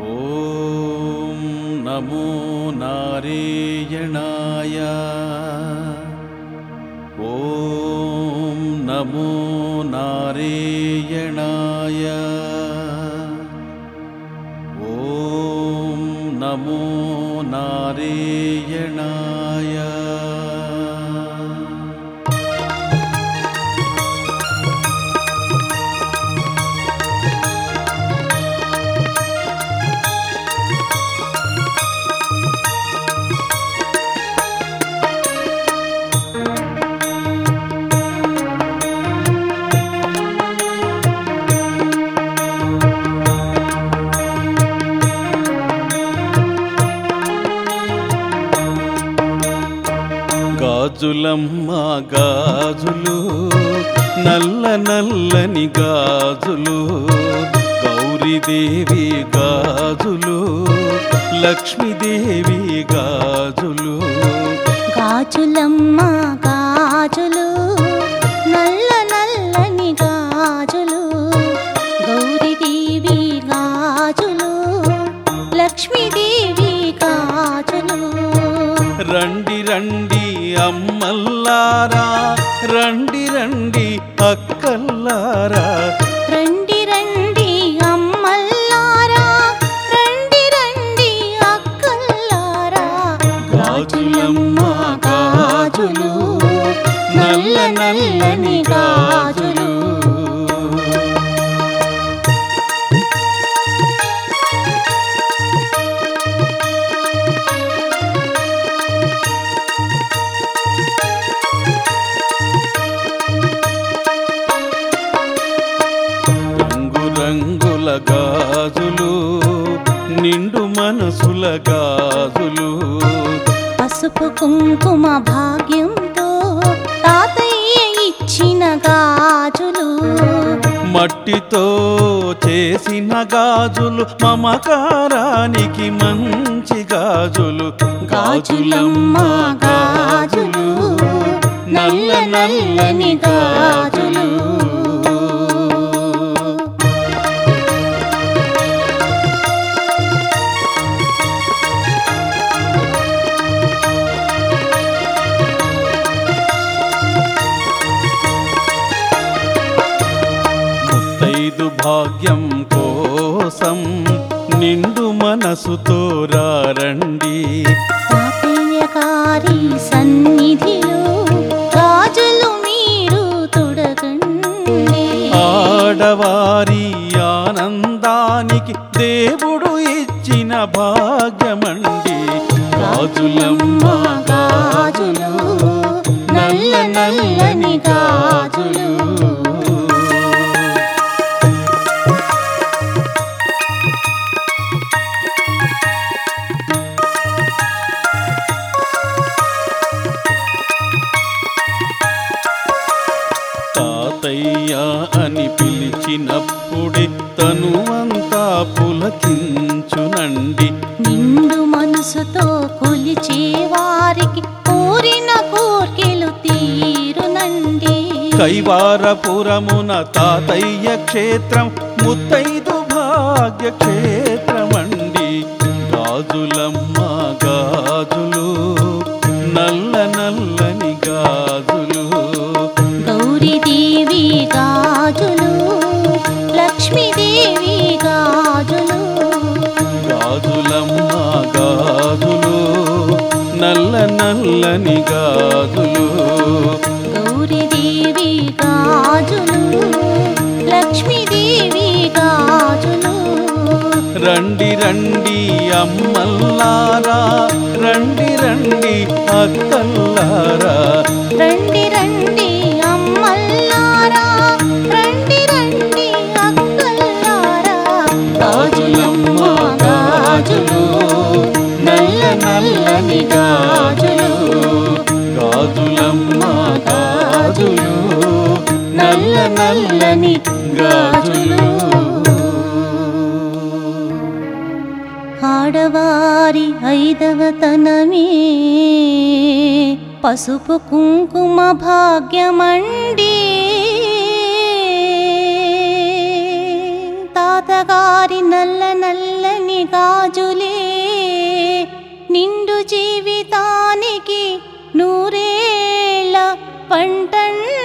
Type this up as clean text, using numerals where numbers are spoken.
ఓం నమో నారాయణాయ. ఓం నమో నారాయణాయ. ఓం నమో నారాయణాయ. గాజులమ్మ గాజులు, నల్ల నల్లని గాజులు, గౌరీదేవి గాజులు, లక్ష్మీదేవి గాజులు. గాజులమ్మ గాజులు, నల్ల నల్లని గాజులు, గౌరీదేవి గాజులు, లక్ష్మీదేవి గాజులు. రండి రండి అమ్మల్లారా, రండి రండి అక్కల్లారా, రండి రండి అమ్మల్లారా, రండి రండి అక్కల్లారా. గాజులమ్మ గాజులు, నల్ల నల్లని గాజులు. రంగుల గాజులు, నిండు మనసుల గాజులు, పసుపు కుంకుమ భాగ్యంతో తాతయ్య ఇచ్చిన గాజులు, మట్టితో చేసిన గాజులు, మమకారానికి మంచి గాజులు. గాజులమ్మ గాజులు, నల్ల నల్లని గాజులు. భాగ్యం కోసం నిండు మనసుతో రండి, తాతయ్య గారి సన్నిధిలో గాజులు మీరు తొడగండి. ఆడవారి ఆనందానికి దేవుడు ఇచ్చిన భాగ్యమండి. గాజులమ్మ గాజులు, నల్ల నల్లని గాజులు. తాతయ్య అని పిలిచినప్పుడే తనువంతా పులకించునండి. నిండు మనసుతో కొలిచే వారికి కోరిన కోర్కెలు తీరునండి. కైవారపురమున తాతయ్య క్షేత్రం ముత్తైదు భాగ్య క్షేత్రమండి. గాజులమ్మ గాజులు, నల్ల నల్లని గాజులు, గౌరీదేవి గాజులు, లక్ష్మీదేవి గాజులు. గాజులమ్మ గాజులు, నల్ల నల్లని గాజులు, గౌరీదేవి గాజులు, లక్ష్మీదేవి గాజులు. రండి రండి అమ్మల్లారా, రండి రండి అక్కల్లారా, రండి రండి అమ్మల్లారా, రండి రండి అక్కల్లారా. గాజులమ్మ గాజులు, నల్ల నల్లని గాజులు, గాజులమ్మ గాజులు, నల్ల నల్లని గాజులు. ఆడవారి ఐదవతనమే పసుపు కుంకుమ భాగ్యమండి. తాతగారి నల్ల నల్లని గా గాజులే నిండు జీవితానికి నూరేళ్ళ పంటండి